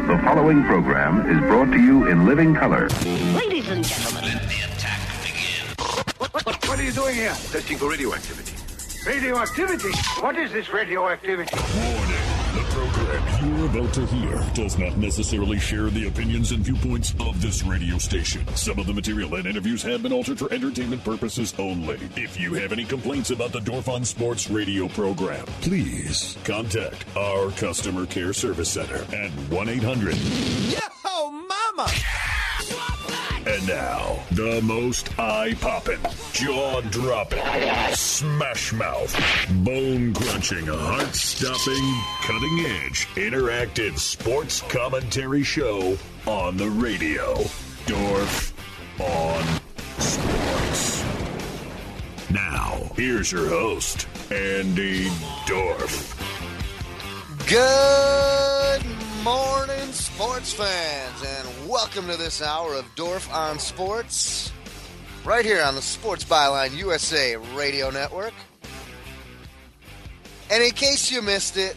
The following program is brought to you in living color. Ladies and gentlemen, let the attack begin. What are you doing here? Testing for radioactivity. Radioactivity? What is this radioactivity? Warning. The program you're about to hear does not necessarily share the opinions and viewpoints of this radio station. Some of the material and interviews have been altered for entertainment purposes only. If you have any complaints about the Dorf on Sports radio program, please contact our customer care service center at 1-800. Yo, mama! And now, the most eye-popping, jaw-dropping, smash-mouth, bone-crunching, heart-stopping, cutting-edge, interactive sports commentary show on the radio. Dorf on Sports. Now, here's your host, Andy Dorf. Good morning, sports fans, and welcome to this hour of Dorf on Sports, right here on the Sports Byline USA Radio Network. And in case you missed it,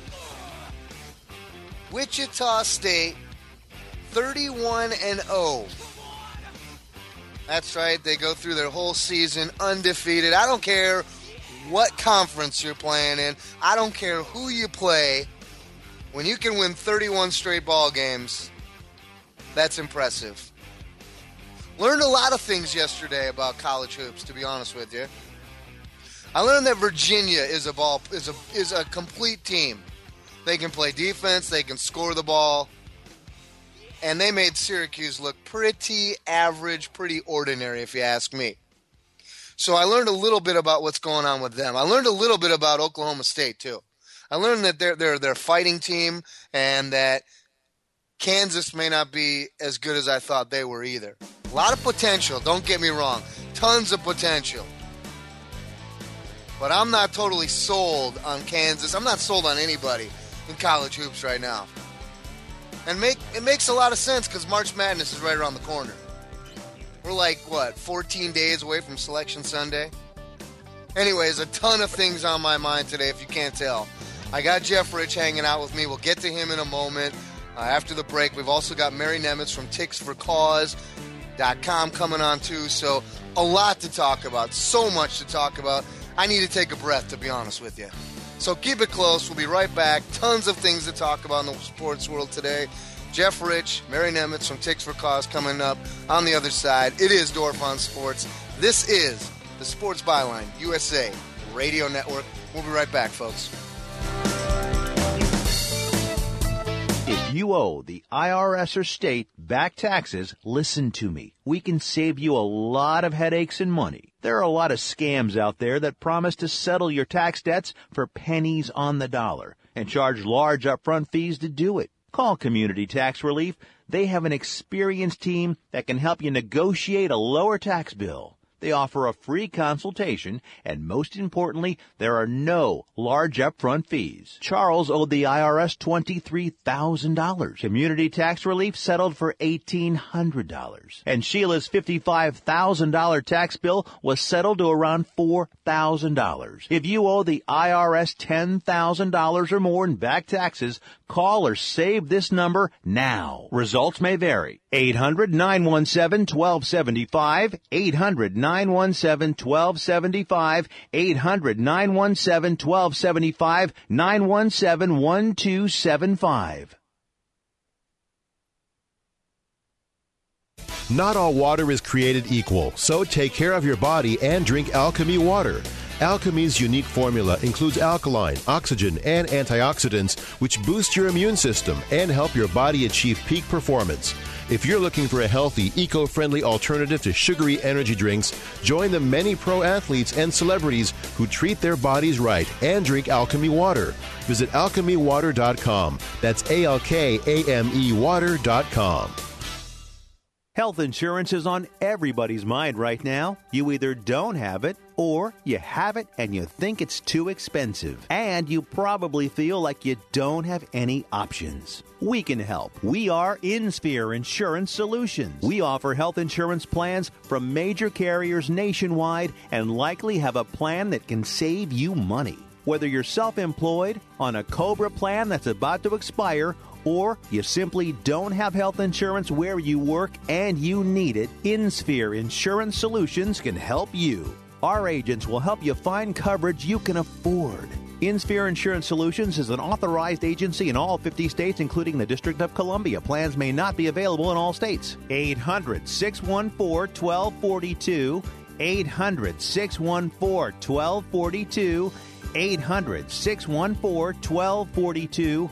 Wichita State 31-0. That's right, they go through their whole season undefeated. I don't care what conference you're playing in. I don't care who you play. When you can win 31 straight ball games, that's impressive. Learned a lot of things yesterday about college hoops, to be honest with you. I learned that Virginia is a complete team. They can play defense, they can score the ball, and they made Syracuse look pretty average, pretty ordinary, if you ask me. So I learned a little bit about what's going on with them. I learned a little bit about Oklahoma State, too. I learned that they're a fighting team and that Kansas may not be as good as I thought they were either. A lot of potential, don't get me wrong. Tons of potential. But I'm not totally sold on Kansas. I'm not sold on anybody in college hoops right now. And it makes a lot of sense because March Madness is right around the corner. We're 14 days away from Selection Sunday? Anyways, a ton of things on my mind today, if you can't tell. I got Jeff Rich hanging out with me. We'll get to him in a moment. After the break, we've also got Mary Nemitz from TicksForCause.com coming on too. So a lot to talk about. So much to talk about. I need to take a breath, to be honest with you. So keep it close. We'll be right back. Tons of things to talk about in the sports world today. Jeff Rich, Mary Nemitz from Ticks for Cause coming up on the other side. It is Dorf on Sports. This is the Sports Byline USA Radio Network. We'll be right back, folks. If you owe the IRS or state back taxes, listen to me. We can save you a lot of headaches and money. There are a lot of scams out there that promise to settle your tax debts for pennies on the dollar and charge large upfront fees to do it. Call Community Tax Relief. They have an experienced team that can help you negotiate a lower tax bill. They offer a free consultation, and most importantly, there are no large upfront fees. Charles owed the IRS $23,000. Community Tax Relief settled for $1,800. And Sheila's $55,000 tax bill was settled to around $4,000. If you owe the IRS $10,000 or more in back taxes, call or save this number now. Results may vary. 800-917-1275, 800-917-1275, 800-917-1275, 917-1275. Not all water is created equal, so take care of your body and drink Alchemy water. Alchemy's unique formula includes alkaline, oxygen, and antioxidants, which boost your immune system and help your body achieve peak performance. If you're looking for a healthy, eco-friendly alternative to sugary energy drinks, join the many pro athletes and celebrities who treat their bodies right and drink Alchemy water. Visit alchemywater.com. That's ALKAME water.com. Health insurance is on everybody's mind right now. You either don't have it or you have it and you think it's too expensive. And you probably feel like you don't have any options. We can help. We are InSphere Insurance Solutions. We offer health insurance plans from major carriers nationwide and likely have a plan that can save you money. Whether you're self-employed, on a COBRA plan that's about to expire, or you simply don't have health insurance where you work and you need it, InSphere Insurance Solutions can help you. Our agents will help you find coverage you can afford. InSphere Insurance Solutions is an authorized agency in all 50 states, including the District of Columbia. Plans may not be available in all states. 800-614-1242. 800-614-1242. 800-614-1242.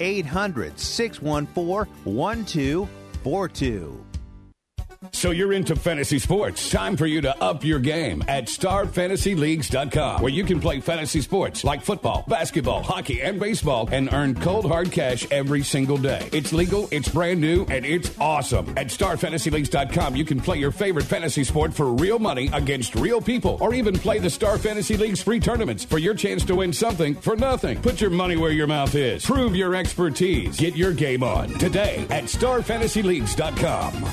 800-614-1242. So you're into fantasy sports. Time for you to up your game at StarFantasyLeagues.com, where you can play fantasy sports like football, basketball, hockey, and baseball and earn cold, hard cash every single day. It's legal, it's brand new, and it's awesome. At StarFantasyLeagues.com, you can play your favorite fantasy sport for real money against real people, or even play the Star Fantasy League's free tournaments for your chance to win something for nothing. Put your money where your mouth is. Prove your expertise. Get your game on today at StarFantasyLeagues.com.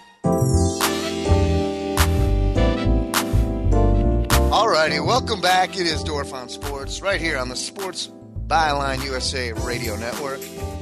Alrighty, welcome back. It is Dorf on Sports, right here on the Sports Byline USA Radio Network.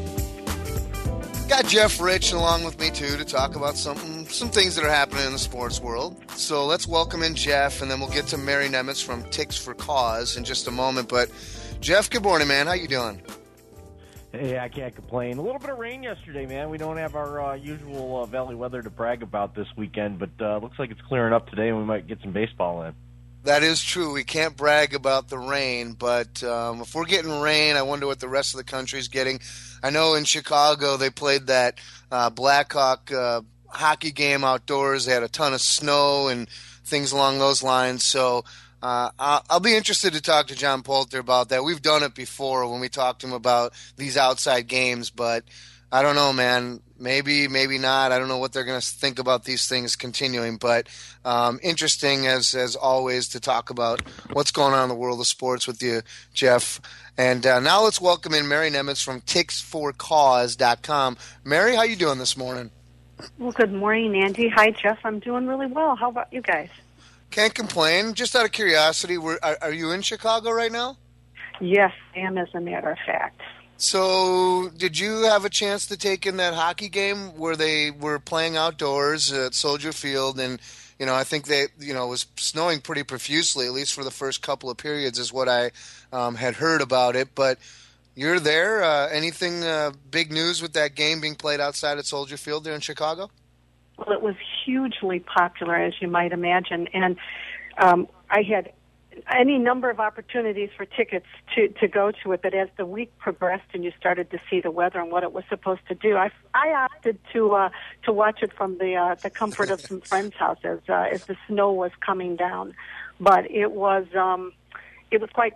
Got Jeff Rich along with me, too, to talk about some things that are happening in the sports world. So let's welcome in Jeff, and then we'll get to Mary Nemitz from Ticks for Cause in just a moment. But, Jeff, good morning, man. How you doing? Hey, I can't complain. A little bit of rain yesterday, man. We don't have our usual valley weather to brag about this weekend, but looks like it's clearing up today, and we might get some baseball in. That is true. We can't brag about the rain, but if we're getting rain, I wonder what the rest of the country's getting. I know in Chicago they played that Blackhawk hockey game outdoors. They had a ton of snow and things along those lines, so I'll be interested to talk to John Poulter about that. We've done it before when we talked to him about these outside games, but I don't know, man. Maybe, maybe not. I don't know what they're going to think about these things continuing, but interesting as always to talk about what's going on in the world of sports with you, Jeff. And now let's welcome in Mary Nemitz from TicksForCause.com. Mary, how you doing this morning? Well, good morning, Andy. Hi, Jeff. I'm doing really well. How about you guys? Can't complain. Just out of curiosity, are you in Chicago right now? Yes, I am, as a matter of fact. So, did you have a chance to take in that hockey game where they were playing outdoors at Soldier Field? And, I think it was snowing pretty profusely, at least for the first couple of periods, is what I had heard about it. But you're there. Anything big news with that game being played outside at Soldier Field there in Chicago? Well, it was hugely popular, as you might imagine, and I had any number of opportunities for tickets to go to it, but as the week progressed and you started to see the weather and what it was supposed to do, I opted to watch it from the comfort of some friends' house as the snow was coming down. But it was quite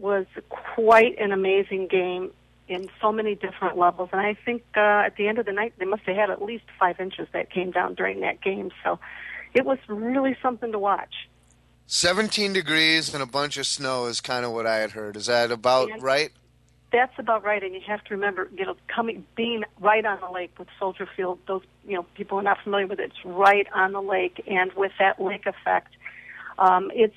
an amazing game in so many different levels, and I think at the end of the night they must have had at least 5 inches that came down during that game. So it was really something to watch. 17 degrees and a bunch of snow is kind of what I had heard. Is that about right? That's about right, and you have to remember, being right on the lake with Soldier Field. Those people are not familiar with it. It's right on the lake, and with that lake effect, it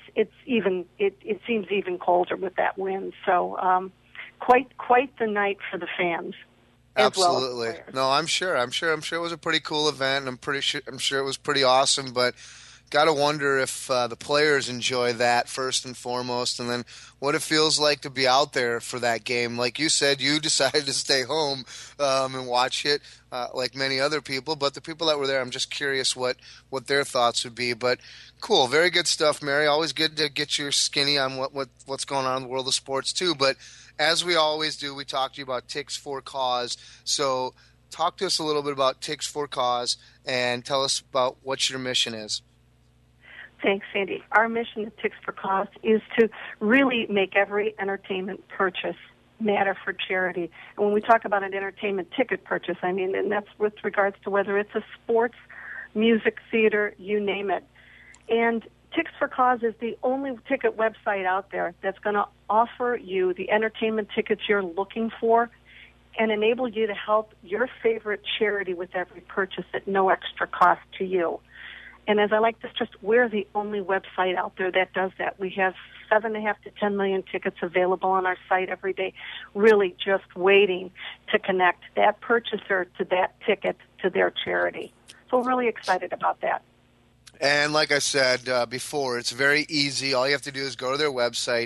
seems even colder with that wind. So quite the night for the fans. Absolutely. Well, no, I'm sure it was a pretty cool event, and I'm sure it was pretty awesome, but got to wonder if the players enjoy that first and foremost, and then what it feels like to be out there for that game. Like you said, you decided to stay home and watch it like many other people, but the people that were there, I'm just curious what their thoughts would be. But cool, very good stuff, Mary. Always good to get your skinny on what's going on in the world of sports too. But as we always do, we talk to you about Ticks for Cause. So talk to us a little bit about Ticks for Cause and tell us about what your mission is. Thanks, Sandy. Our mission at Ticks for Cause is to really make every entertainment purchase matter for charity. And when we talk about an entertainment ticket purchase, and that's with regards to whether it's a sports, music, theater, you name it. And Ticks for Cause is the only ticket website out there that's going to offer you the entertainment tickets you're looking for and enable you to help your favorite charity with every purchase at no extra cost to you. And as I like to stress, we're the only website out there that does that. We have 7.5 to 10 million tickets available on our site every day, really just waiting to connect that purchaser to that ticket to their charity. So we're really excited about that. And like I said before, it's very easy. All you have to do is go to their website,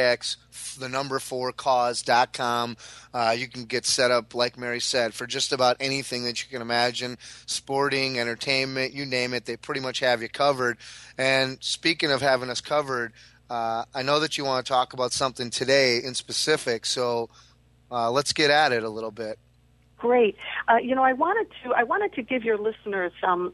TIX4cause.com. You can get set up, like Mary said, for just about anything that you can imagine, sporting, entertainment, you name it. They pretty much have you covered. And speaking of having us covered, I know that you want to talk about something today in specific, so let's get at it a little bit. Great. I wanted to give your listeners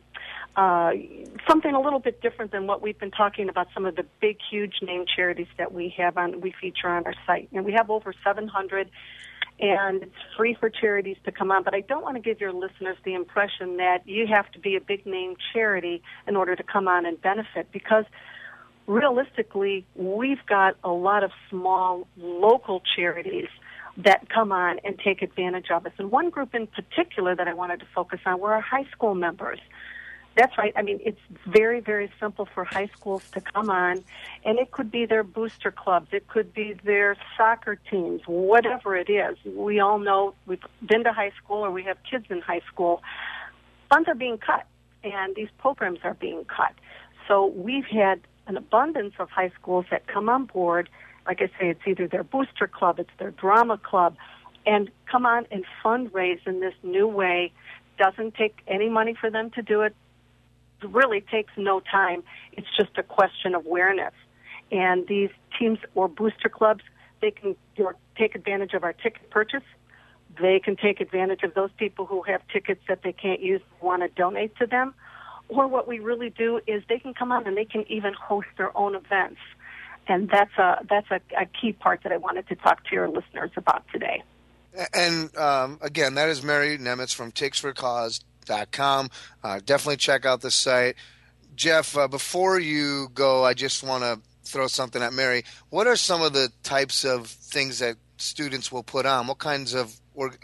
something a little bit different than what we've been talking about. Some of the big, huge name charities that we feature on our site, and we have over 700. And it's free for charities to come on. But I don't want to give your listeners the impression that you have to be a big name charity in order to come on and benefit, because realistically, we've got a lot of small local charities that come on and take advantage of us. And one group in particular that I wanted to focus on were our high school members. That's right. I mean, it's very, very simple for high schools to come on, and it could be their booster clubs. It could be their soccer teams, whatever it is. We all know, we've been to high school or we have kids in high school. Funds are being cut, and these programs are being cut. So we've had an abundance of high schools that come on board. Like I say, it's either their booster club, it's their drama club, and come on and fundraise in this new way. Doesn't take any money for them to do it. It really takes no time. It's just a question of awareness. And these teams or booster clubs, they can take advantage of our ticket purchase. They can take advantage of those people who have tickets that they can't use, want to donate to them. Or what we really do is they can come on and they can even host their own events. And that's a key part that I wanted to talk to your listeners about today. And again, that is Mary Nemitz from TIX4cause.com. Definitely check out the site. Jeff, before you go, I just want to throw something at Mary. What are some of the types of things that students will put on? What kinds of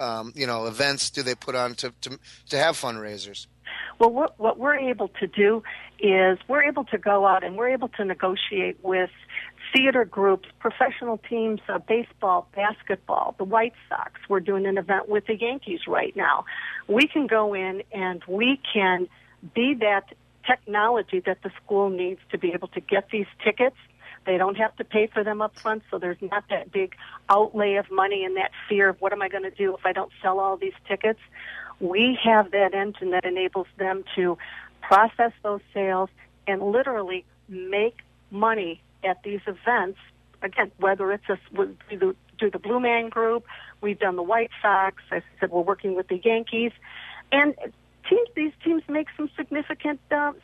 events do they put on to have fundraisers? Well, what we're able to do is we're able to go out and we're able to negotiate with theater groups, professional teams, baseball, basketball, the White Sox. We're doing an event with the Yankees right now. We can go in and we can be that technology that the school needs to be able to get these tickets. They don't have to pay for them up front, so there's not that big outlay of money and that fear of what am I going to do if I don't sell all these tickets. We have that engine that enables them to process those sales and literally make money at these events. Again, whether it's do the Blue Man Group, we've done the White Sox, as I said, we're working with the Yankees, and these teams make some significant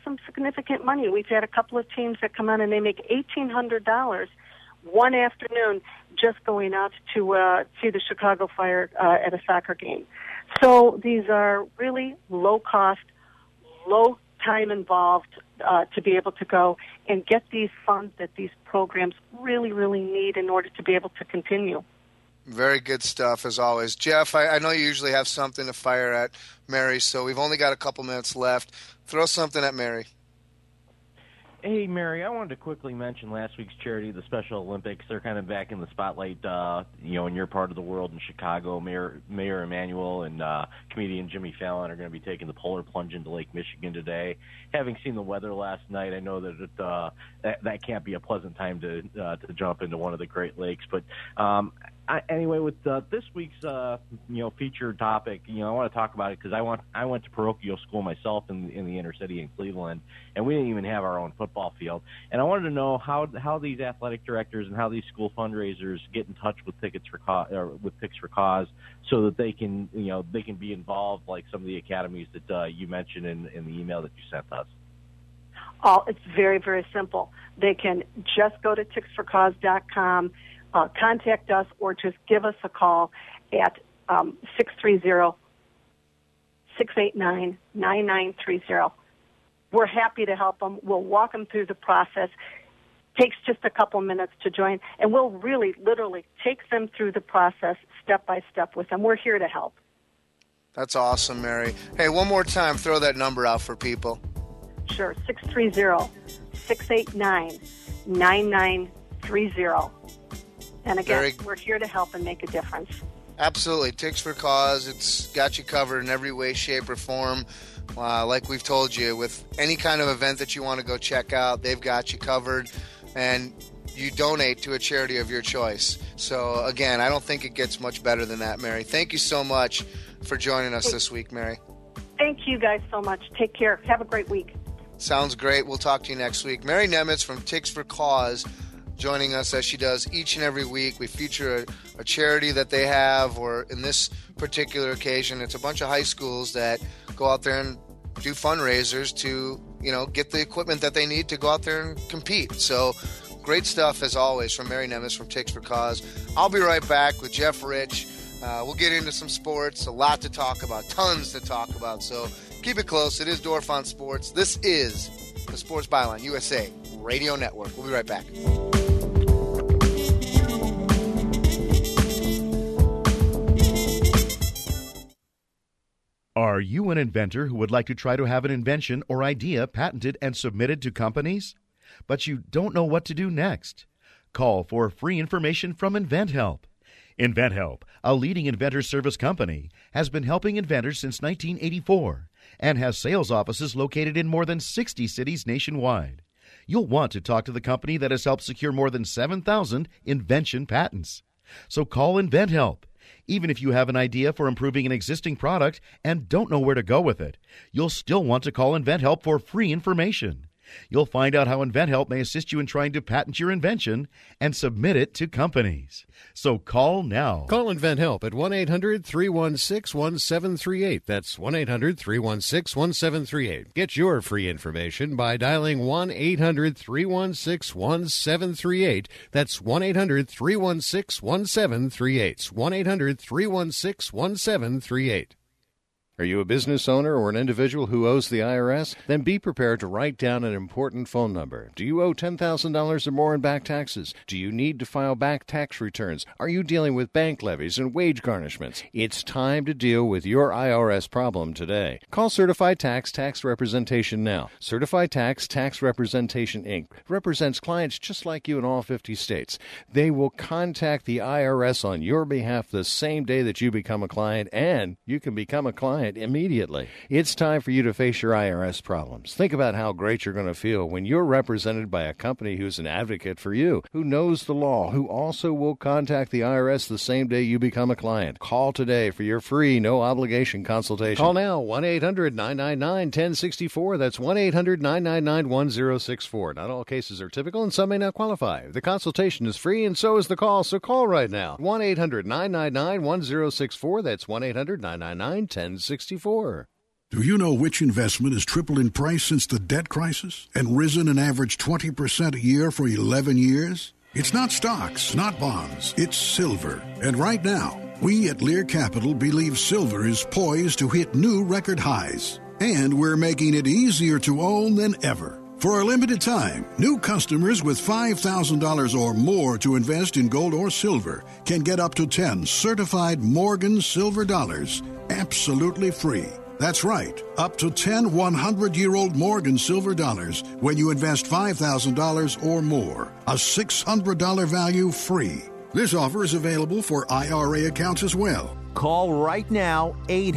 money. We've had a couple of teams that come on and they make $1,800 one afternoon just going out to see the Chicago Fire at a soccer game. So these are really low cost, low time involved to be able to go and get these funds that these programs really, really need in order to be able to continue. Very good stuff, as always. Jeff, I know you usually have something to fire at Mary, so we've only got a couple minutes left. Throw something at Mary. Hey, Mary, I wanted to quickly mention last week's charity, the Special Olympics. They're kind of back in the spotlight, in your part of the world in Chicago. Mayor Emanuel and comedian Jimmy Fallon are going to be taking the polar plunge into Lake Michigan today. Having seen the weather last night, I know that that can't be a pleasant time to jump into one of the Great Lakes. But anyway, with this week's featured topic, I want to talk about it because I went to parochial school myself in the inner city in Cleveland, and we didn't even have our own football field. And I wanted to know how these athletic directors and how these school fundraisers get in touch with Tickets for Cause, so that they can be involved like some of the academies that you mentioned in the email that you sent us. Oh, it's very, very simple. They can just go to TIX4cause.com. Contact us or just give us a call at 630-689-9930. We're happy to help them. We'll walk them through the process. Takes just a couple minutes to join, and we'll really, literally take them through the process step by step with them. We're here to help. That's awesome, Mary. Hey, one more time, throw that number out for people. Sure, 630-689-9930. And again, we're here to help and make a difference. Absolutely. Ticks for Cause. It's got you covered in every way, shape, or form. Like we've told you, with any kind of event that you want to go check out, they've got you covered. And you donate to a charity of your choice. So, again, I don't think it gets much better than that, Mary. Thank you so much for joining us this week, Mary. Thank you guys so much. Take care. Have a great week. Sounds great. We'll talk to you next week. Mary Nemitz from Ticks for Cause joining us as she does each and every week. We feature a charity that they have, or in this particular occasion, it's a bunch of high schools that go out there and do fundraisers to, get the equipment that they need to go out there and compete. So great stuff, as always, from Mary Nemitz from Ticks for Cause. I'll be right back with Jeff Rich. We'll get into some sports, a lot to talk about, tons to talk about. So keep it close. It is Dorf on Sports. This is the Sports Byline USA Radio Network. We'll be right back. Are you an inventor who would like to try to have an invention or idea patented and submitted to companies, but you don't know what to do next? Call for free information from InventHelp. InventHelp, a leading inventor service company, has been helping inventors since 1984 and has sales offices located in more than 60 cities nationwide. You'll want to talk to the company that has helped secure more than 7,000 invention patents. So call InventHelp. Even if you have an idea for improving an existing product and don't know where to go with it, you'll still want to call InventHelp for free information. You'll find out how InventHelp may assist you in trying to patent your invention and submit it to companies. So call now. Call InventHelp at 1-800-316-1738. That's 1-800-316-1738. Get your free information by dialing 1-800-316-1738. That's 1-800-316-1738. 1-800-316-1738. Are you a business owner or an individual who owes the IRS? Then be prepared to write down an important phone number. Do you owe $10,000 or more in back taxes? Do you need to file back tax returns? Are you dealing with bank levies and wage garnishments? It's time to deal with your IRS problem today. Call Certified Tax Representation now. Certified Tax Representation, Inc. represents clients just like you in all 50 states. They will contact the IRS on your behalf the same day that you become a client, and you can become a client immediately. It's time for you to face your IRS problems. Think about how great you're going to feel when you're represented by a company who's an advocate for you, who knows the law, who also will contact the IRS the same day you become a client. Call today for your free, no-obligation consultation. Call now, 1-800-999-1064. That's 1-800-999-1064. Not all cases are typical, and some may not qualify. The consultation is free, and so is the call, so call right now. 1-800-999-1064. That's 1-800-999-1064. Do you know which investment has tripled in price since the debt crisis and risen an average 20% a year for 11 years? It's not stocks, not bonds, it's silver. And right now, we at Lear Capital believe silver is poised to hit new record highs. And we're making it easier to own than ever. For a limited time, new customers with $5,000 or more to invest in gold or silver can get up to 10 certified Morgan silver dollars absolutely free. That's right, up to 10 100-year-old Morgan silver dollars when you invest $5,000 or more. A $600 value free. This offer is available for IRA accounts as well. Call right now,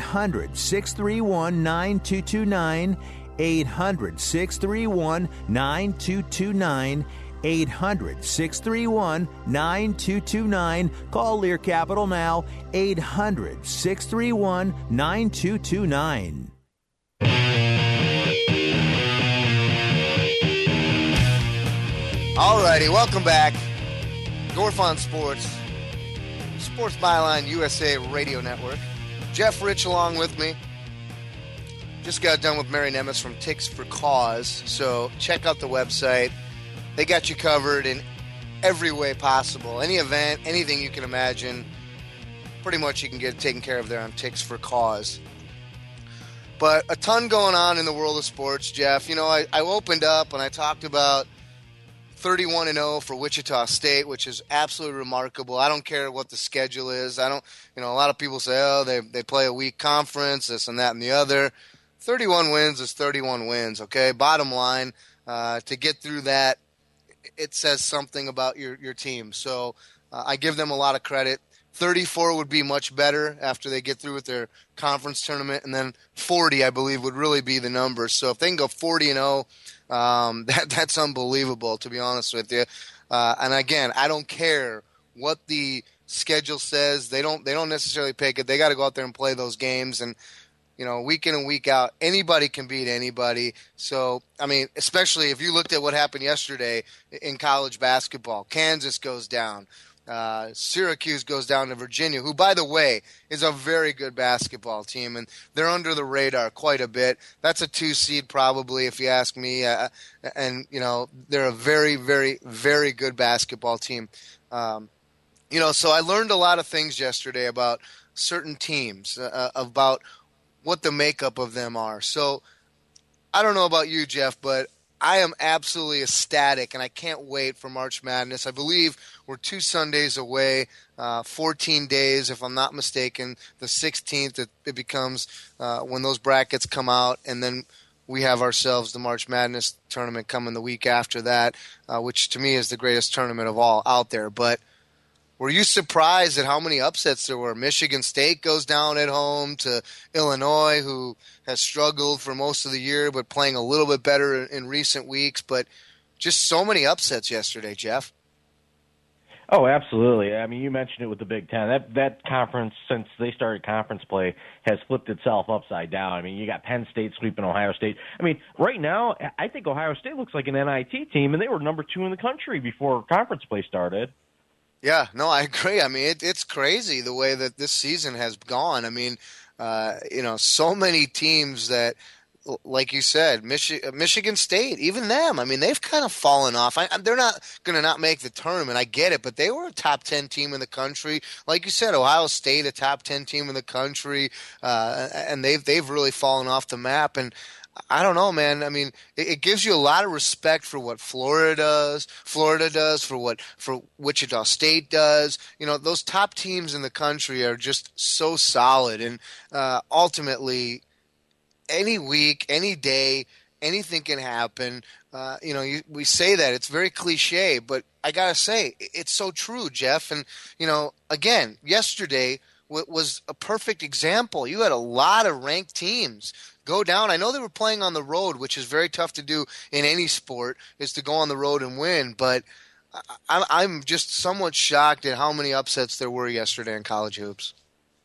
800-631-9229. 800-631-9229. 800-631-9229. Call Lear Capital now, 800-631-9229. All righty, welcome back. Dorf on Sports, Sports Byline USA Radio Network. Jeff Rich along with me. Just got done with Mary Nemitz from Ticks for Cause, so check out the website. They got you covered in every way possible. Any event, anything you can imagine, pretty much you can get taken care of there on Ticks for Cause. But a ton going on in the world of sports, Jeff. You know, I opened up and I talked about 31-0 for Wichita State, which is absolutely remarkable. I don't care what the schedule is. A lot of people say, oh, they play a weak conference, this and that and the other. 31 wins is 31 wins, okay? Bottom line, to get through that, it says something about your team. So I give them a lot of credit. 34 would be much better after they get through with their conference tournament, and then 40, I believe, would really be the number. So if they can go 40-0, that's unbelievable, to be honest with you. And again, I don't care what the schedule says. They don't necessarily pick it. They got to go out there and play those games, and week in and week out, anybody can beat anybody. So, I mean, especially if you looked at what happened yesterday in college basketball. Kansas goes down. Syracuse goes down to Virginia, who, by the way, is a very good basketball team, and they're under the radar quite a bit. That's a 2 seed probably, if you ask me. And, they're a very, very, very good basketball team. So I learned a lot of things yesterday about certain teams, about what the makeup of them are. So I don't know about you, Jeff, but I am absolutely ecstatic, and I can't wait for March Madness. I believe we're 2 Sundays away, 14 days, if I'm not mistaken. The 16th, it becomes when those brackets come out, and then we have ourselves the March Madness tournament coming the week after that, which to me is the greatest tournament of all out there. But were you surprised at how many upsets there were? Michigan State goes down at home to Illinois, who has struggled for most of the year but playing a little bit better in recent weeks. But just so many upsets yesterday, Jeff. Oh, absolutely. I mean, you mentioned it with the Big Ten. That conference, since they started conference play, has flipped itself upside down. I mean, you got Penn State sweeping Ohio State. I mean, right now, I think Ohio State looks like an NIT team, and they were number 2 in the country before conference play started. Yeah, no, I agree. I mean, it's crazy the way that this season has gone. I mean, so many teams that, like you said, Michigan State, even them, I mean, they've kind of fallen off. They're not going to not make the tournament. I get it, but they were a top 10 team in the country. Like you said, Ohio State, a top 10 team in the country, and they've really fallen off the map. And I don't know, man. I mean, it gives you a lot of respect for what Florida does, for Wichita State does. Those top teams in the country are just so solid. And ultimately, any week, any day, anything can happen. We say that. It's very cliche, but I got to say, it's so true, Jeff. And, again, yesterday was a perfect example. You had a lot of ranked teams go down. I know they were playing on the road, which is very tough to do in any sport, is to go on the road and win. But I'm just somewhat shocked at how many upsets there were yesterday in college hoops.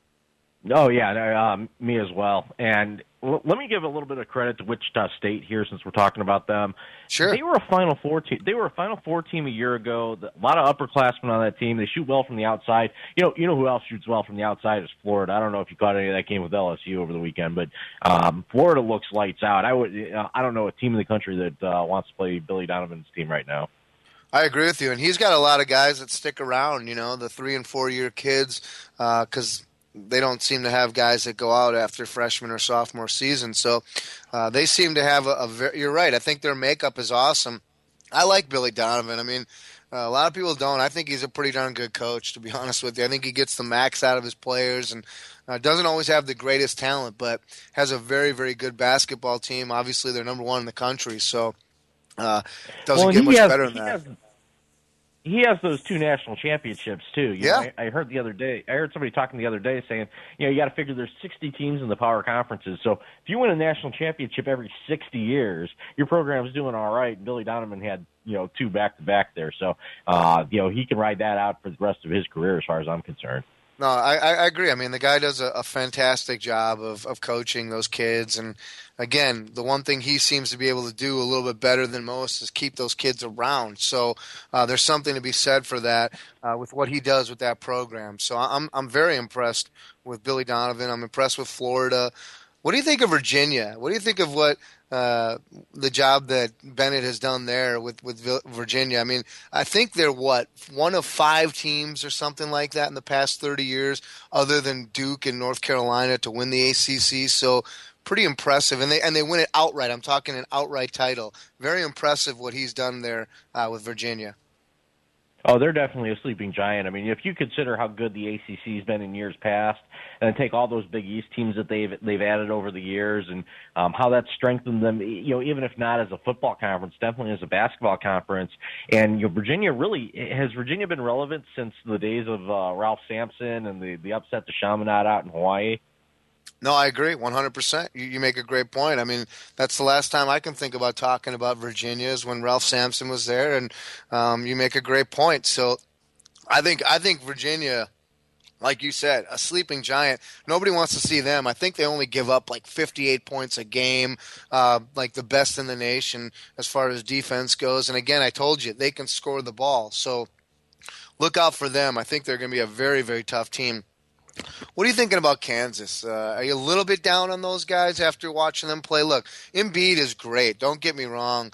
Oh, yeah, me as well. And let me give a little bit of credit to Wichita State here, since we're talking about them. Sure. They were a Final Four team. They were a Final Four team a year ago. A lot of upperclassmen on that team. They shoot well from the outside. You know who else shoots well from the outside is Florida. I don't know if you caught any of that game with LSU over the weekend, but Florida looks lights out. I don't know a team in the country that wants to play Billy Donovan's team right now. I agree with you, and he's got a lot of guys that stick around. The 3- and 4-year kids, because they don't seem to have guys that go out after freshman or sophomore season. So they seem to have you're right. I think their makeup is awesome. I like Billy Donovan. I mean, a lot of people don't. I think he's a pretty darn good coach, to be honest with you. I think he gets the max out of his players and doesn't always have the greatest talent, but has a very, very good basketball team. Obviously, they're number 1 in the country, so doesn't get much better than that. He has those 2 national championships too. Yeah. I heard somebody talking the other day saying, you got to figure there's 60 teams in the power conferences. So if you win a national championship every 60 years, your program's doing all right. Billy Donovan had, 2 back-to-back there. So, he can ride that out for the rest of his career as far as I'm concerned. No, I agree. I mean, the guy does a fantastic job of coaching those kids. And, again, the one thing he seems to be able to do a little bit better than most is keep those kids around. So there's something to be said for that with what he does with that program. So I'm very impressed with Billy Donovan. I'm impressed with Florida. What do you think of Virginia? What do you think of what the job that Bennett has done there with Virginia? I mean, I think they're one of 5 teams or something like that in the past 30 years, other than Duke and North Carolina, to win the ACC. So pretty impressive, and they win it outright. I'm talking an outright title. Very impressive what he's done there with Virginia. Oh, they're definitely a sleeping giant. I mean, if you consider how good the ACC's been in years past, and take all those Big East teams that they've added over the years, and how that's strengthened them, even if not as a football conference, definitely as a basketball conference. And Virginia has Virginia been relevant since the days of Ralph Sampson and the upset to Chaminade out in Hawaii? No, I agree 100%. You make a great point. I mean, that's the last time I can think about talking about Virginia is when Ralph Sampson was there, and you make a great point. So I think Virginia, like you said, a sleeping giant. Nobody wants to see them. I think they only give up like 58 points a game, like the best in the nation as far as defense goes. And again, I told you, they can score the ball. So look out for them. I think they're going to be a very, very tough team. What are you thinking about Kansas? Are you a little bit down on those guys after watching them play? Look, Embiid is great. Don't get me wrong.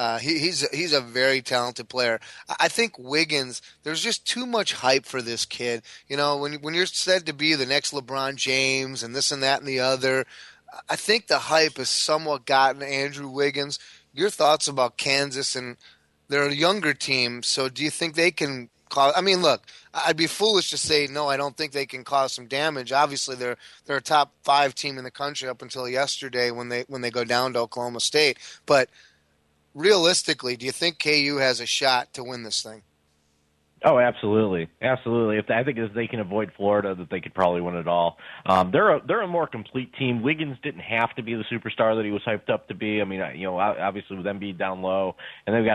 He's a very talented player. I think Wiggins, there's just too much hype for this kid. You know, when you're said to be the next LeBron James and this and that and the other, I think the hype has somewhat gotten Andrew Wiggins. Your thoughts about Kansas, and they're a younger team, so do you think they can I mean, look, I'd be foolish to say no. I don't think they can cause some damage. Obviously, they're a top 5 team in the country up until yesterday when they go down to Oklahoma State. But realistically, do you think KU has a shot to win this thing? Oh, absolutely, absolutely. I think if they can avoid Florida, that they could probably win it all. They're a more complete team. Wiggins didn't have to be the superstar that he was hyped up to be. I mean, obviously with them being down low, and they've got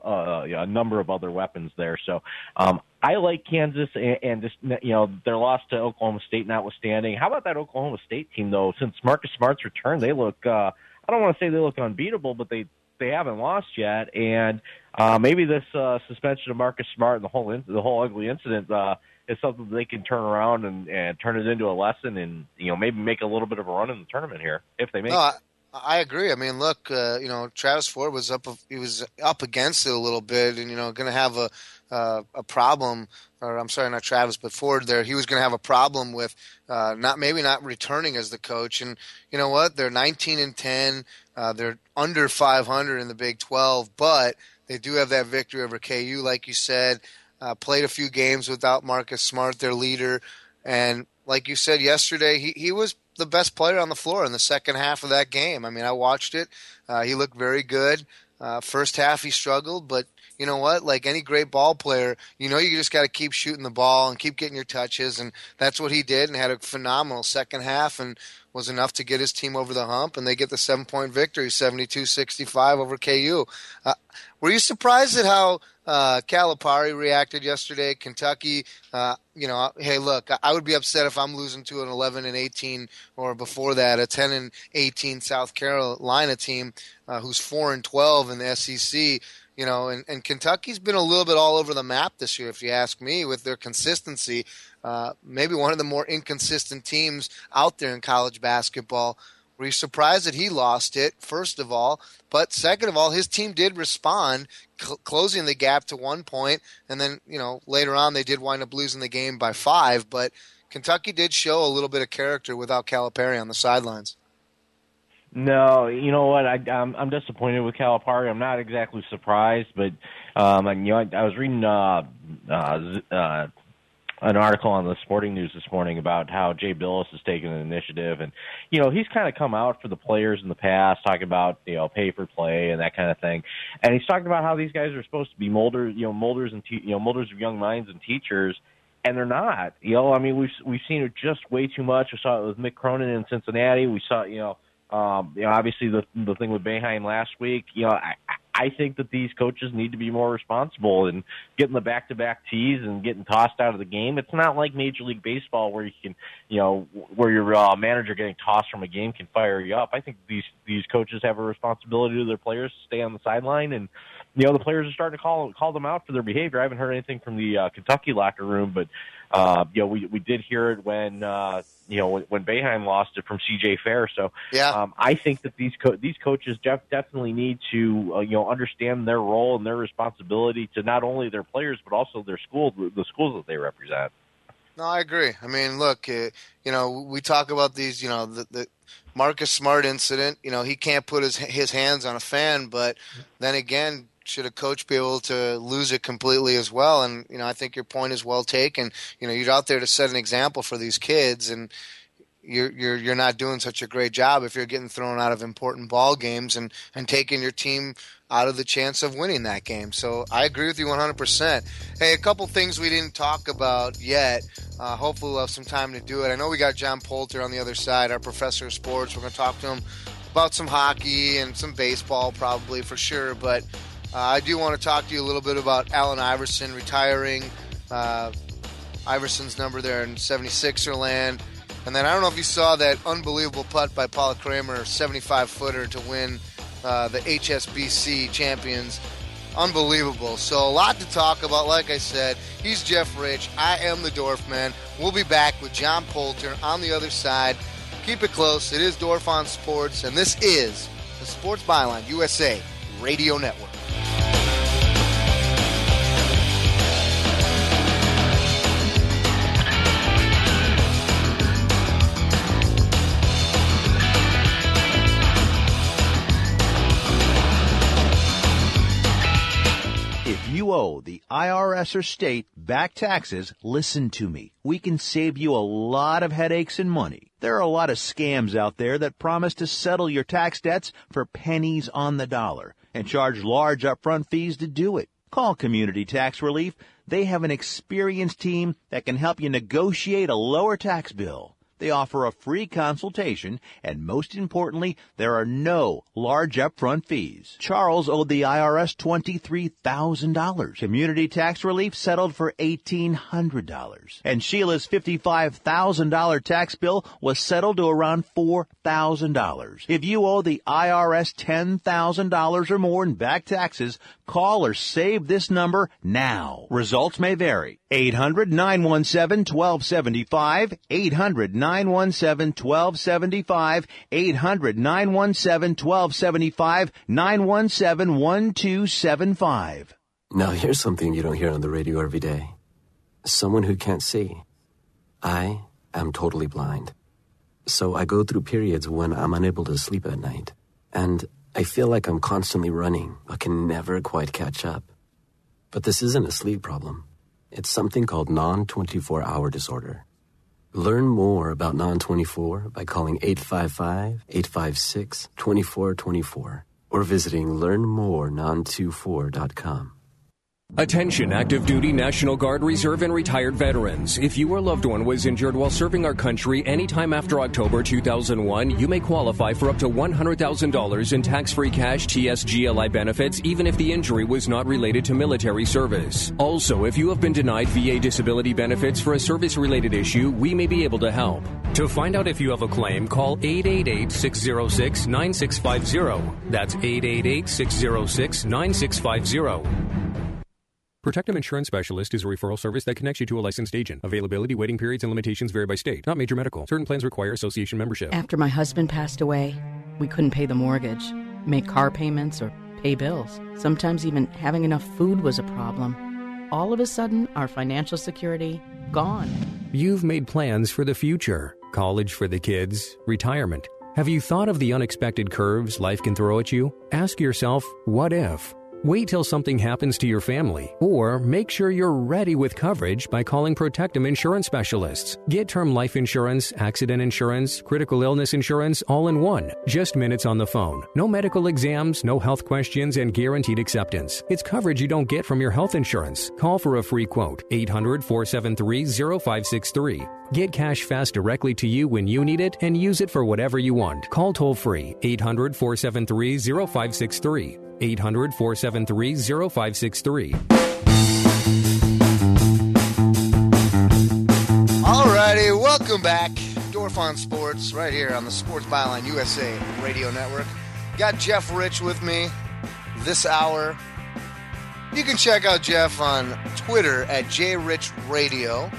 a number of other weapons there. So I like Kansas, and just their loss to Oklahoma State notwithstanding. How about that Oklahoma State team though? Since Marcus Smart's return, they look. I don't want to say they look unbeatable, but they haven't lost yet, and maybe this suspension of Marcus Smart and the whole ugly incident is something that they can turn around and turn it into a lesson, and maybe make a little bit of a run in the tournament here if they make it. I agree. I mean, look, Travis Ford was up against it a little bit, and going to have a problem. Or I'm sorry, not Travis, but Ford. There, he was going to have a problem with not returning as the coach. And you know what? They're 19-10. They're under 500 in the Big 12, but they do have that victory over KU, like you said. Played a few games without Marcus Smart, their leader, and like you said yesterday, he was the best player on the floor in the second half of that game. I mean, I watched it. He looked very good. First half he struggled, but you know what? Like any great ball player, you just got to keep shooting the ball and keep getting your touches, and that's what he did, and had a phenomenal second half, and was enough to get his team over the hump, and they get the 7-point victory, 72-65 over KU. Were you surprised at how Calipari reacted yesterday? Kentucky, hey, look, I would be upset if I'm losing to an 11-18 or before that a 10-18 South Carolina team who's 4-12 in the SEC. And Kentucky's been a little bit all over the map this year, if you ask me, with their consistency. Maybe one of the more inconsistent teams out there in college basketball. Were you surprised that he lost it, first of all? But second of all, his team did respond, closing the gap to 1 point. And then, later on they did wind up losing the game by 5. But Kentucky did show a little bit of character without Calipari on the sidelines. No, you know what? I'm disappointed with Calipari. I'm not exactly surprised, but I was reading an article on the Sporting News this morning about how Jay Billis has taken an initiative, and he's kind of come out for the players in the past, talking about pay for play and that kind of thing, and he's talking about how these guys are supposed to be molders of young minds and teachers. And they're not. I mean, we've seen it just way too much. We saw it with Mick Cronin in Cincinnati. We saw obviously the thing with Boeheim last week. I think that these coaches need to be more responsible and getting the back-to-back tees and getting tossed out of the game. It's not like Major League Baseball where you can, where your manager getting tossed from a game can fire you up. I think these coaches have a responsibility to their players to stay on the sideline, and the players are starting to call them out for their behavior. I haven't heard anything from the Kentucky locker room, but we did hear it when when Boeheim lost it from C.J. Fair. So yeah. I think that these coaches definitely need to understand their role and their responsibility to not only their players but also their schools, the schools that they represent. No, I agree. I mean, look, we talk about these, the Marcus Smart incident. He can't put his hands on a fan, but then again, should a coach be able to lose it completely as well? And, I think your point is well taken. You're out there to set an example for these kids, and you're not doing such a great job if you're getting thrown out of important ball games and taking your team out of the chance of winning that game. So I agree with you 100%. Hey, a couple things we didn't talk about yet. Hopefully we'll have some time to do it. I know we got John Poulter on the other side, our professor of sports. We're going to talk to him about some hockey and some baseball probably for sure. But I do want to talk to you a little bit about Allen Iverson retiring. Iverson's number there in 76er land. And then I don't know if you saw that unbelievable putt by Paula Kramer, 75-footer to win the HSBC champions. Unbelievable. So a lot to talk about. Like I said, he's Jeff Rich. I am the Dorf Man. We'll be back with John Poulter on the other side. Keep it close. It is Dorf on Sports, and this is the Sports Byline USA Radio Network. If you owe the IRS or state back taxes, listen to me. We can save you a lot of headaches and money. There are a lot of scams out there that promise to settle your tax debts for pennies on the dollar and charge large upfront fees to do it. Call Community Tax Relief. They have an experienced team that can help you negotiate a lower tax bill. They offer a free consultation, and most importantly, there are no large upfront fees. Charles owed the IRS $23,000. Community Tax Relief settled for $1,800. And Sheila's $55,000 tax bill was settled to around $4,000. If you owe the IRS $10,000 or more in back taxes, call or save this number now. Results may vary. 800-917-1275, 800-917-1275, 800-917-1275, 917-1275. Now here's something you don't hear on the radio every day. Someone who can't see. I am totally blind. So I go through periods when I'm unable to sleep at night. And I feel like I'm constantly running, but can never quite catch up. But this isn't a sleep problem. It's something called non-24-hour disorder. Learn more about non-24 by calling 855-856-2424 or visiting learnmorenon24.com. Attention active duty National Guard, Reserve, and retired veterans. If your loved one was injured while serving our country anytime after October 2001, you may qualify for up to $100,000 in tax-free cash TSGLI benefits even if the injury was not related to military service. Also, if you have been denied VA disability benefits for a service-related issue, we may be able to help. To find out if you have a claim, call 888-606-9650. That's 888-606-9650. Protectum Insurance Specialist is a referral service that connects you to a licensed agent. Availability, waiting periods, and limitations vary by state. Not major medical. Certain plans require association membership. After my husband passed away, we couldn't pay the mortgage, make car payments, or pay bills. Sometimes even having enough food was a problem. All of a sudden, our financial security, gone. You've made plans for the future. College for the kids, retirement. Have you thought of the unexpected curves life can throw at you? Ask yourself, what if? Wait till something happens to your family, or make sure you're ready with coverage by calling Protectum Insurance Specialists. Get term life insurance, accident insurance, critical illness insurance all in one. Just minutes on the phone. No medical exams, no health questions, and guaranteed acceptance. It's coverage you don't get from your health insurance. Call for a free quote. 800-473-0563. Get cash fast directly to you when you need it and use it for whatever you want. Call toll free. 800-473-0563. 800-473-0563. Alrighty, welcome back. Dorf on Sports, right here on the Sports Byline USA Radio Network. Got Jeff Rich with me this hour. You can check out Jeff on Twitter at JRichRadio.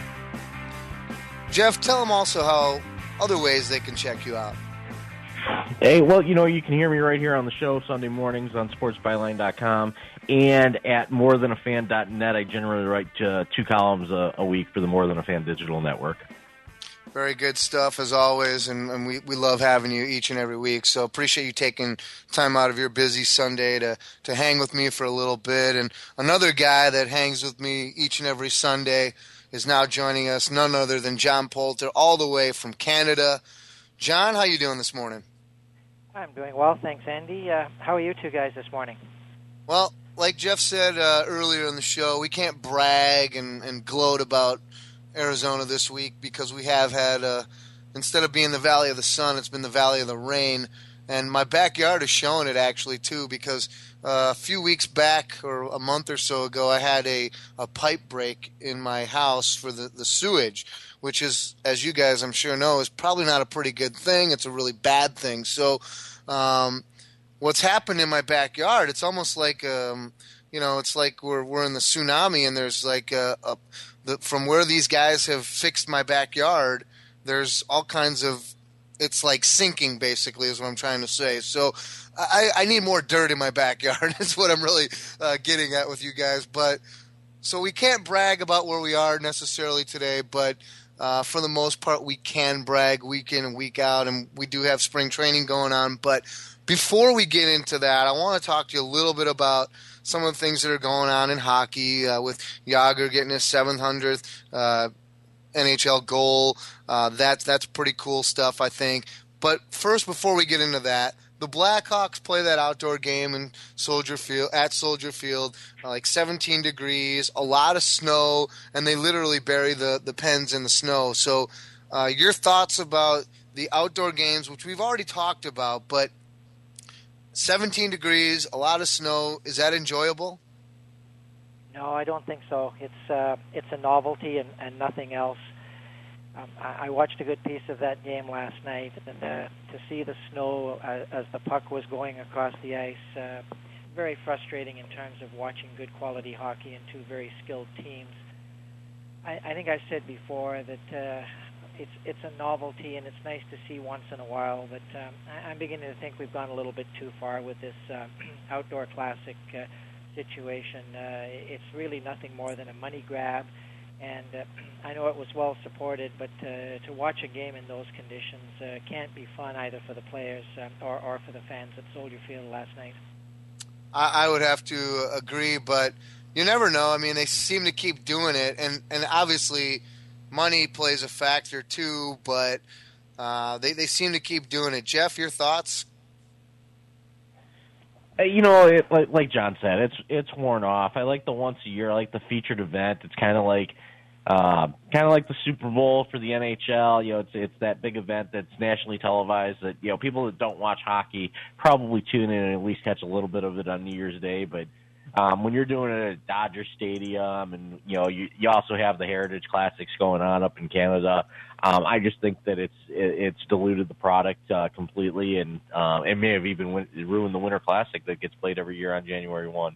Jeff, tell them also how other ways they can check you out. Hey, well, you can hear me right here on the show Sunday mornings on sportsbyline.com and at morethanafan.net. I generally write 2 columns a week for the More Than a Fan digital network. Very good stuff as always, and we love having you each and every week. So appreciate you taking time out of your busy Sunday to hang with me for a little bit. And another guy that hangs with me each and every Sunday is now joining us, none other than John Poulter, all the way from Canada. John, how you doing this morning? I'm doing well, thanks, Andy. How are you two guys this morning? Well, like Jeff said earlier in the show, we can't brag and gloat about Arizona this week because we have had, instead of being the Valley of the Sun, it's been the Valley of the Rain. And my backyard is showing it actually too, because a few weeks back or a month or so ago, I had a pipe break in my house for the sewage, which is, as you guys I'm sure know, is probably not a pretty good thing. It's a really bad thing. So what's happened in my backyard, it's almost like, it's like we're in the tsunami, and there's like from where these guys have fixed my backyard, there's all kinds of, it's like sinking basically is what I'm trying to say. So I need more dirt in my backyard. That's what I'm really getting at with you guys. But so we can't brag about where we are necessarily today, but for the most part we can brag week in and week out, and we do have spring training going on. But before we get into that, I want to talk to you a little bit about some of the things that are going on in hockey, with Jágr getting his 700th NHL goal. That's pretty cool stuff, I think. But first, before we get into that, the Blackhawks play that outdoor game in Soldier Field, like 17 degrees, a lot of snow, and they literally bury the Pens in the snow. So your thoughts about the outdoor games, which we've already talked about, but 17 degrees, a lot of snow. Is that enjoyable? No, I don't think so. It's a novelty and nothing else. I watched a good piece of that game last night, and to see the snow as the puck was going across the ice, very frustrating in terms of watching good quality hockey and two very skilled teams. I think I've said before that it's a novelty, and it's nice to see once in a while, but I'm beginning to think we've gone a little bit too far with this outdoor classic situation. It's really nothing more than a money grab, and I know it was well supported, but to watch a game in those conditions can't be fun either for the players or for the fans at Soldier Field last night. I would have to agree, but you never know. I mean, they seem to keep doing it, and obviously money plays a factor too, but they seem to keep doing it. Jeff, your thoughts? Like John said, it's worn off. I like the once a year. I like the featured event. It's kind of like the Super Bowl for the NHL. It's that big event that's nationally televised that people that don't watch hockey probably tune in and at least catch a little bit of it on New Year's Day. But when you're doing it at Dodger Stadium, and you also have the Heritage Classics going on up in Canada, I just think that it's diluted the product completely, and it may have even ruined the Winter Classic that gets played every year on January 1.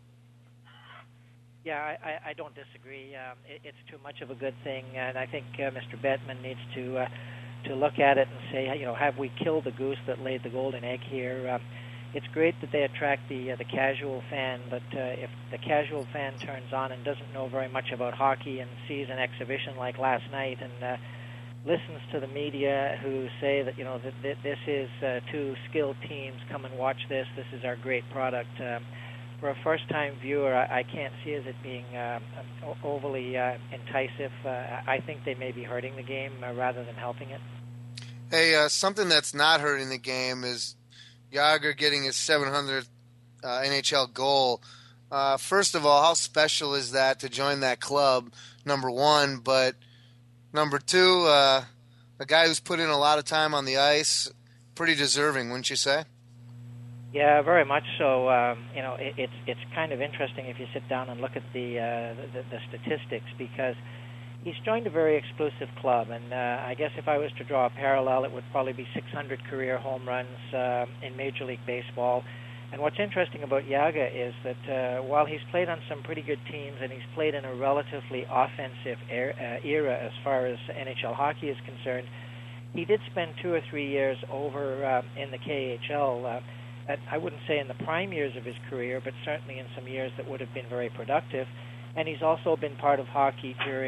Yeah, I don't disagree. It's too much of a good thing, and I think Mr. Bettman needs to look at it and say, have we killed the goose that laid the golden egg here? It's great that they attract the casual fan, but if the casual fan turns on and doesn't know very much about hockey and sees an exhibition like last night and listens to the media who say that that this is two skilled teams, come and watch this. This is our great product. For a first-time viewer, I can't see as it being overly enticing. I think they may be hurting the game rather than helping it. Hey, something that's not hurting the game is Jágr getting his 700th NHL goal. First of all, how special is that to join that club, number one? But number two, a guy who's put in a lot of time on the ice, pretty deserving, wouldn't you say? Yeah, very much so. It's kind of interesting if you sit down and look at the statistics, because he's joined a very exclusive club, and I guess if I was to draw a parallel, it would probably be 600 career home runs in Major League Baseball. And what's interesting about Jágr is that while he's played on some pretty good teams and he's played in a relatively offensive era as far as NHL hockey is concerned, he did spend 2 or 3 years over in the KHL. I wouldn't say in the prime years of his career, but certainly in some years that would have been very productive. And he's also been part of hockey during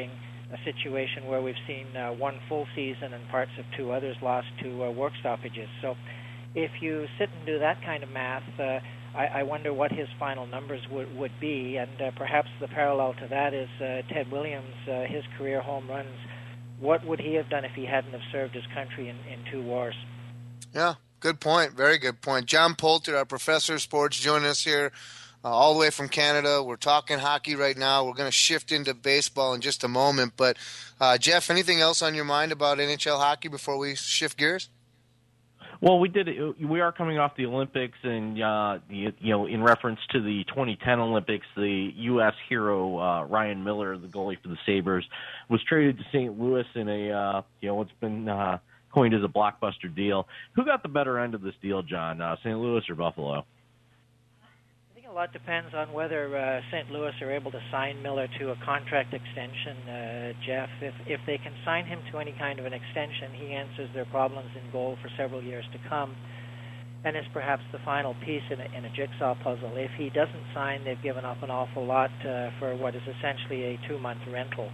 a situation where we've seen one full season and parts of two others lost to work stoppages. So if you sit and do that kind of math, I wonder what his final numbers would be, and perhaps the parallel to that is Ted Williams, his career home runs. What would he have done if he hadn't have served his country in two wars? Yeah, good point. Very good point. John Poulter, our professor of sports, joining us here all the way from Canada. We're talking hockey right now. We're going to shift into baseball in just a moment. But, Jeff, anything else on your mind about NHL hockey before we shift gears? Well, we are coming off the Olympics, and in reference to the 2010 Olympics, the U.S. hero Ryan Miller, the goalie for the Sabres, was traded to St. Louis in a what's been coined as a blockbuster deal. Who got the better end of this deal, John? St. Louis or Buffalo? I think a lot depends on whether St. Louis are able to sign Miller to a contract extension, Jeff. If they can sign him to any kind of an extension, he answers their problems in goal for several years to come, and is perhaps the final piece in a jigsaw puzzle. If he doesn't sign, they've given up an awful lot for what is essentially a 2-month rental.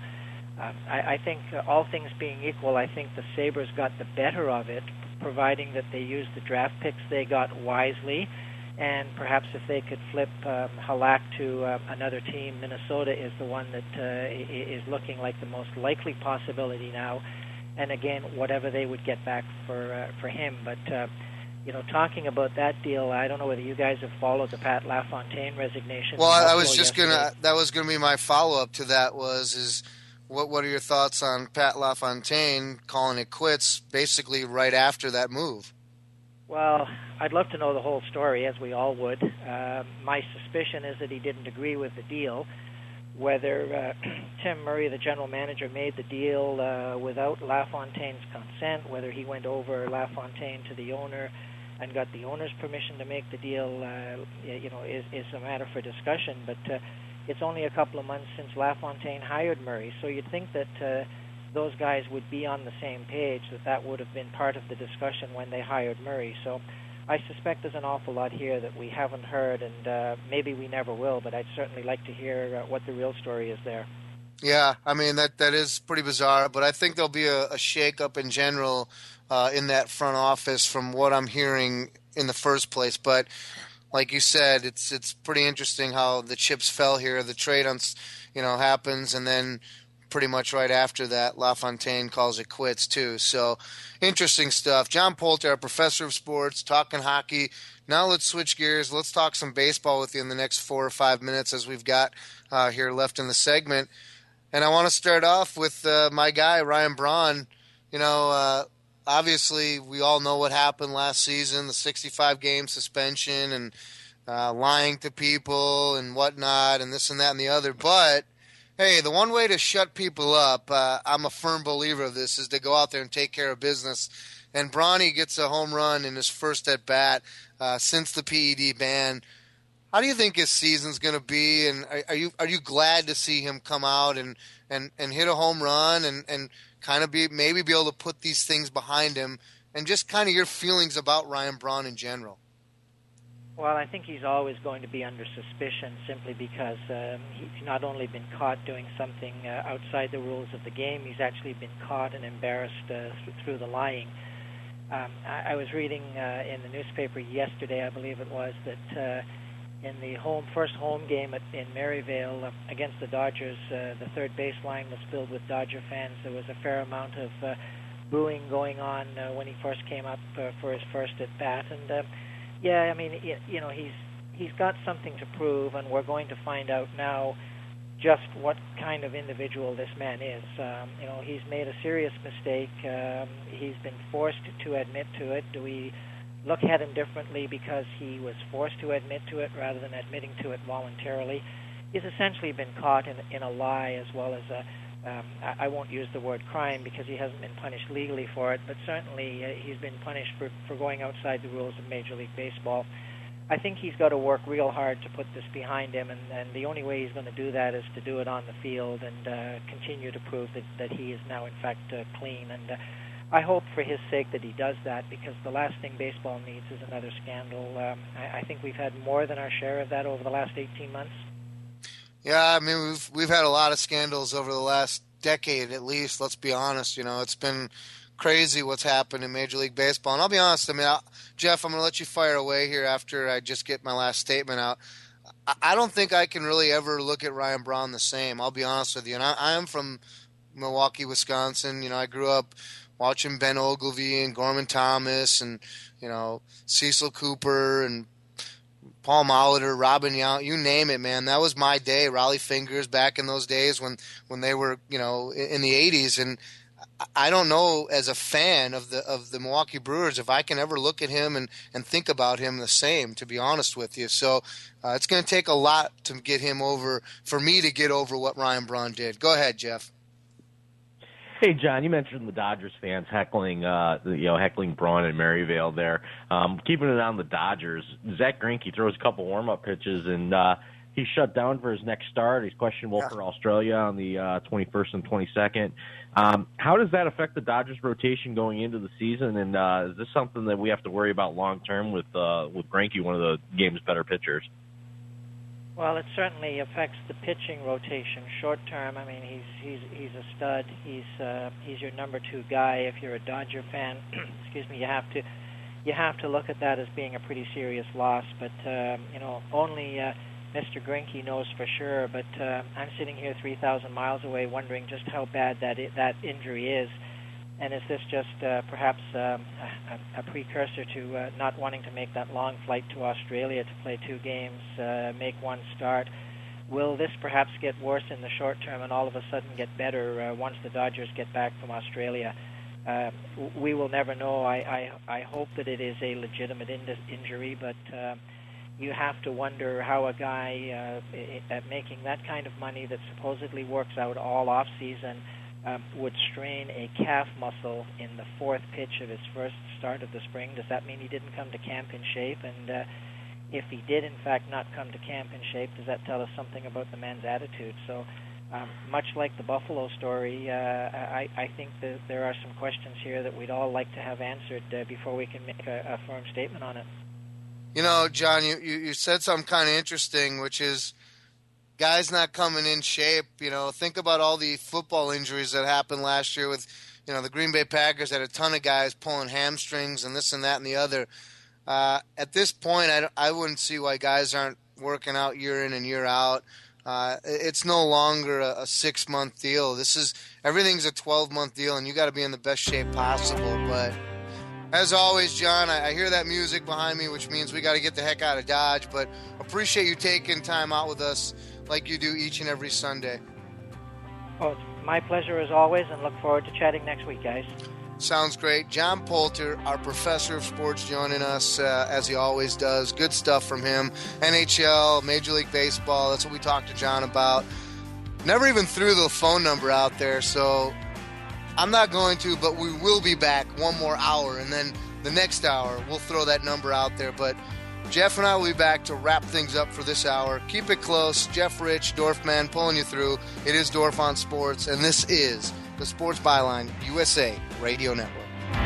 I think all things being equal, I think the Sabres got the better of it, providing that they used the draft picks they got wisely. And perhaps if they could flip Halak to another team, Minnesota is the one that is looking like the most likely possibility now. And again, whatever they would get back for him. But talking about that deal, I don't know whether you guys have followed the Pat LaFontaine resignation. Well, I was just that was gonna be my follow-up to that. What are your thoughts on Pat LaFontaine calling it quits basically right after that move? Well, I'd love to know the whole story, as we all would. My suspicion is that he didn't agree with the deal. Whether Tim Murray, the general manager, made the deal without LaFontaine's consent, whether he went over LaFontaine to the owner and got the owner's permission to make the deal, is a matter for discussion. But it's only a couple of months since LaFontaine hired Murray, so you'd think that those guys would be on the same page, that would have been part of the discussion when they hired Murray. So I suspect there's an awful lot here that we haven't heard, and maybe we never will, but I'd certainly like to hear what the real story is there. Yeah, I mean, that is pretty bizarre, but I think there'll be a shake-up in general in that front office from what I'm hearing in the first place. But like you said, it's pretty interesting how the chips fell here. The trade happens, and then pretty much right after that, LaFontaine calls it quits too. So interesting stuff. John Poulter, our professor of sports, talking hockey. Now let's switch gears. Let's talk some baseball with you in the next 4 or 5 minutes as we've got here left in the segment. And I want to start off with my guy, Ryan Braun. Obviously we all know what happened last season, the 65-game suspension and lying to people and whatnot and this and that and the other. But hey, the one way to shut people up, I'm a firm believer of this, is to go out there and take care of business. And Bronny gets a home run in his first at-bat since the PED ban. How do you think his season's going to be? And are you glad to see him come out and hit a home run and kind of maybe be able to put these things behind him? And just kind of your feelings about Ryan Braun in general. Well, I think he's always going to be under suspicion simply because he's not only been caught doing something outside the rules of the game, he's actually been caught and embarrassed through the lying. I was reading in the newspaper yesterday, I believe it was, that in the first home game in Maryvale against the Dodgers, the third baseline was filled with Dodger fans. There was a fair amount of booing going on when he first came up for his first at-bat, and yeah, I mean, he's got something to prove, and we're going to find out now just what kind of individual this man is. He's made a serious mistake. He's been forced to admit to it. Do we look at him differently because he was forced to admit to it rather than admitting to it voluntarily? He's essentially been caught in a lie as well as I won't use the word crime because he hasn't been punished legally for it, but certainly he's been punished for going outside the rules of Major League Baseball. I think he's got to work real hard to put this behind him, and the only way he's going to do that is to do it on the field and continue to prove that he is now, in fact, clean. And I hope for his sake that he does that, because the last thing baseball needs is another scandal. I think we've had more than our share of that over the last 18 months. Yeah, I mean, we've had a lot of scandals over the last decade at least. Let's be honest. It's been crazy what's happened in Major League Baseball. And I'll be honest. Jeff, I'm going to let you fire away here after I just get my last statement out. I don't think I can really ever look at Ryan Braun the same. I'll be honest with you. And I am from Milwaukee, Wisconsin. I grew up watching Ben Ogilvy and Gorman Thomas and, Cecil Cooper and Paul Molitor, Robin Yount, you name it, man. That was my day. Raleigh Fingers back in those days when they were, in the 80s. And I don't know, as a fan of the Milwaukee Brewers, if I can ever look at him and think about him the same, to be honest with you. So it's going to take a lot to get him over, for me to get over what Ryan Braun did. Go ahead, Jeff. Hey, John, you mentioned the Dodgers fans heckling Braun and Maryvale there. Keeping it on the Dodgers, Zach Greinke throws a couple warm-up pitches, and he's shut down for his next start. He's questionable for Australia on the 21st and 22nd. How does that affect the Dodgers rotation going into the season, and is this something that we have to worry about long-term with Greinke, one of the game's better pitchers? Well, it certainly affects the pitching rotation short term. I mean, he's a stud. He's your number 2 guy. If you're a Dodger fan, excuse me, you have to look at that as being a pretty serious loss. But only Mr. Greinke knows for sure. But I'm sitting here 3,000 miles away, wondering just how bad that injury is. And is this just perhaps a precursor to not wanting to make that long flight to Australia to play 2 games, make 1 start? Will this perhaps get worse in the short term and all of a sudden get better once the Dodgers get back from Australia? We will never know. I hope that it is a legitimate injury, but you have to wonder how a guy at making that kind of money that supposedly works out all off-season would strain a calf muscle in the 4th pitch of his first start of the spring. Does that mean he didn't come to camp in shape? And if he did, in fact, not come to camp in shape, does that tell us something about the man's attitude? So much like the Buffalo story, I think that there are some questions here that we'd all like to have answered before we can make a firm statement on it. John, you said something kind of interesting, which is guys not coming in shape. Think about all the football injuries that happened last year with, the Green Bay Packers had a ton of guys pulling hamstrings and this and that and the other. At this point, I wouldn't see why guys aren't working out year in and year out. It's no longer a 6-month deal. Everything's a 12-month deal, and you got to be in the best shape possible. But as always, John, I hear that music behind me, which means we got to get the heck out of Dodge. But appreciate you taking time out with us like you do each and every Sunday. Oh, it's my pleasure as always, and look forward to chatting next week, guys. Sounds great. John Poulter, our professor of sports, joining us as he always does. Good stuff from him. NHL, Major League Baseball, that's what we talked to John about. Never even threw the phone number out there, so I'm not going to, but we will be back 1 more hour, and then the next hour we'll throw that number out there. But Jeff and I will be back to wrap things up for this hour. Keep it close. Jeff Rich, Dorfman, pulling you through. It is Dorf on Sports, and this is the Sports Byline USA Radio Network.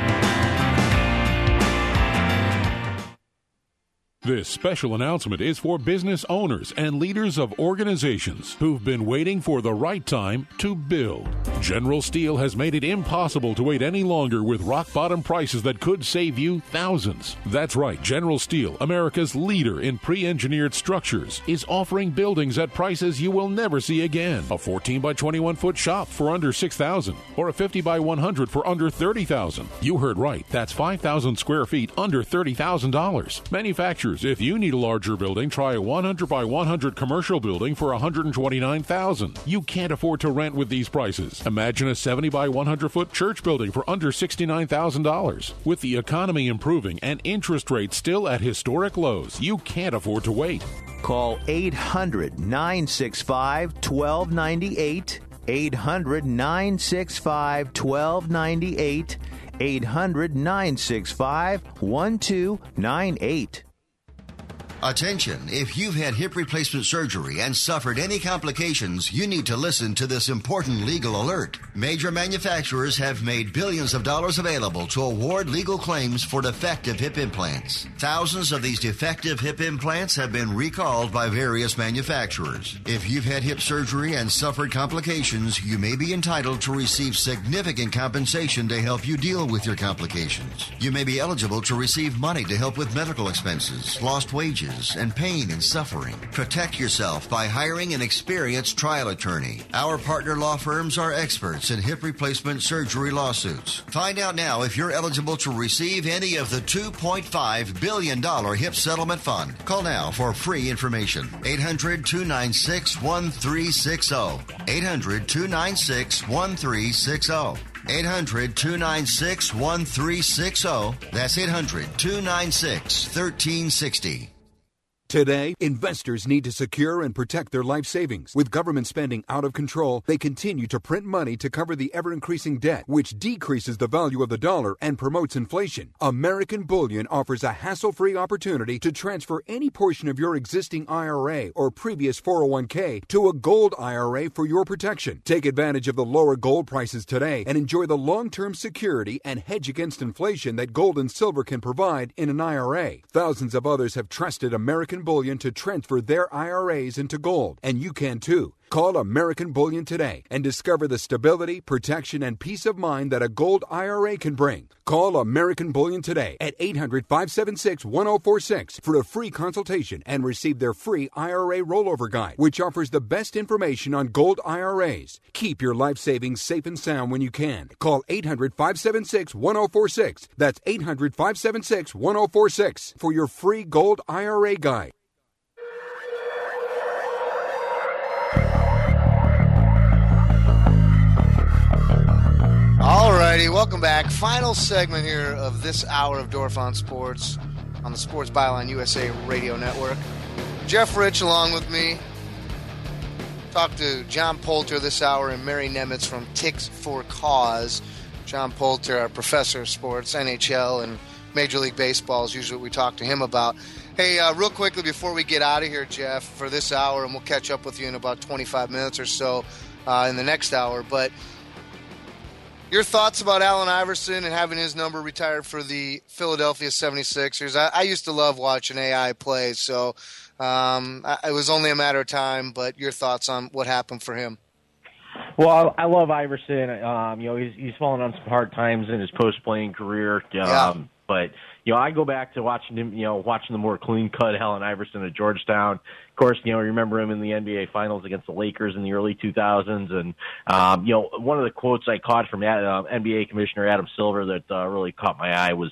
This special announcement is for business owners and leaders of organizations who've been waiting for the right time to build. General Steel has made it impossible to wait any longer with rock-bottom prices that could save you thousands. That's right, General Steel, America's leader in pre-engineered structures, is offering buildings at prices you will never see again. A 14 by 21 foot shop for under $6,000 or a 50 by 100 for under $30,000. You heard right, that's 5,000 square feet under $30,000. Manufacturers, if you need a larger building, try a 100 by 100 commercial building for $129,000. You can't afford to rent with these prices. Imagine a 70 by 100 foot church building for under $69,000. With the economy improving and interest rates still at historic lows, you can't afford to wait. Call 800-965-1298. 800-965-1298. 800-965-1298. Attention, if you've had hip replacement surgery and suffered any complications, you need to listen to this important legal alert. Major manufacturers have made billions of dollars available to award legal claims for defective hip implants. Thousands of these defective hip implants have been recalled by various manufacturers. If you've had hip surgery and suffered complications, you may be entitled to receive significant compensation to help you deal with your complications. You may be eligible to receive money to help with medical expenses, lost wages, and pain and suffering. Protect yourself by hiring an experienced trial attorney. Our partner law firms are experts in hip replacement surgery lawsuits. Find out now if you're eligible to receive any of the $2.5 billion hip settlement fund. Call now for free information. 800-296-1360. 800-296-1360. 800-296-1360. That's 800-296-1360. Today, investors need to secure and protect their life savings. With government spending out of control, they continue to print money to cover the ever-increasing debt, which decreases the value of the dollar and promotes inflation. American Bullion offers a hassle-free opportunity to transfer any portion of your existing IRA or previous 401k to a gold IRA for your protection. Take advantage of the lower gold prices today and enjoy the long-term security and hedge against inflation that gold and silver can provide in an IRA. Thousands of others have trusted American Bullion to transfer their IRAs into gold, and you can too. Call American Bullion today and discover the stability, protection, and peace of mind that a gold IRA can bring. Call American Bullion today at 800-576-1046 for a free consultation and receive their free IRA rollover guide, which offers the best information on gold IRAs. Keep your life savings safe and sound when you can. Call 800-576-1046. That's 800-576-1046 for your free gold IRA guide. Alrighty, welcome back. Final segment here of this hour of Dorf on Sports on the Sports Byline USA Radio Network. Jeff Rich along with me. Talked to John Poulter this hour and Mary Nemitz from Ticks for Cause. John Poulter, our professor of sports, NHL and Major League Baseball is usually what we talk to him about. Hey, real quickly before we get out of here, Jeff, for this hour, and we'll catch up with you in about 25 minutes or so in the next hour, but your thoughts about Allen Iverson and having his number retired for the Philadelphia 76ers. I used to love watching AI play, so it was only a matter of time, but your thoughts on what happened for him. Well, I love Iverson. He's fallen on some hard times in his post-playing career. But, I go back to watching him, watching the more clean-cut Allen Iverson at Georgetown. Of course, remember him in the NBA Finals against the Lakers in the early 2000s. And, one of the quotes I caught from NBA Commissioner Adam Silver that really caught my eye was,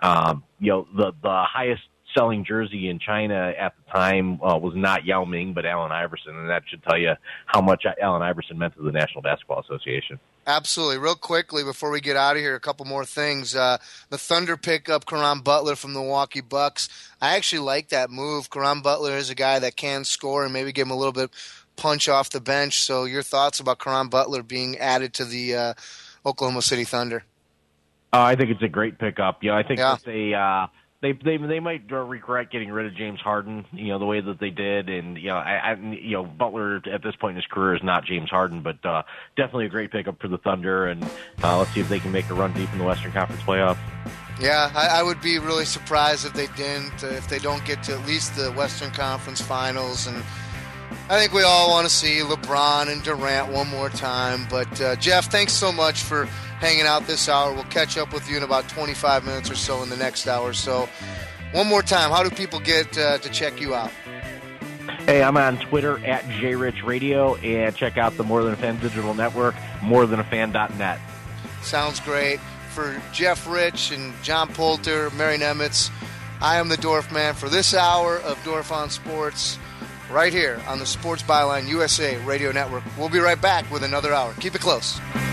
the highest selling jersey in China at the time was not Yao Ming, but Allen Iverson. And that should tell you how much Allen Iverson meant to the National Basketball Association. Absolutely. Real quickly, before we get out of here, a couple more things. The Thunder pick up Caron Butler from the Milwaukee Bucks. I actually like that move. Caron Butler is a guy that can score and maybe give him a little bit punch off the bench. So your thoughts about Caron Butler being added to the Oklahoma City Thunder? I think it's a great pickup. I think that they might regret getting rid of James Harden, the way that they did, and Butler at this point in his career is not James Harden, but definitely a great pickup for the Thunder, and let's see if they can make a run deep in the Western Conference playoffs. Yeah, I would be really surprised if they didn't, if they don't get to at least the Western Conference Finals, and I think we all want to see LeBron and Durant one more time, but Jeff, thanks so much for hanging out this hour. We'll catch up with you in about 25 minutes or so in the next hour. So one more time, how do people get to check you out? Hey, I'm on Twitter at JRichRadio, and check out the More Than a Fan digital network, morethanafan.net. Sounds great. For Jeff Rich and John Poulter, Mary Nemitz, I am the Dorf Man for this hour of Dorf on Sports right here on the Sports Byline USA Radio Network. We'll be right back with another hour. Keep it close.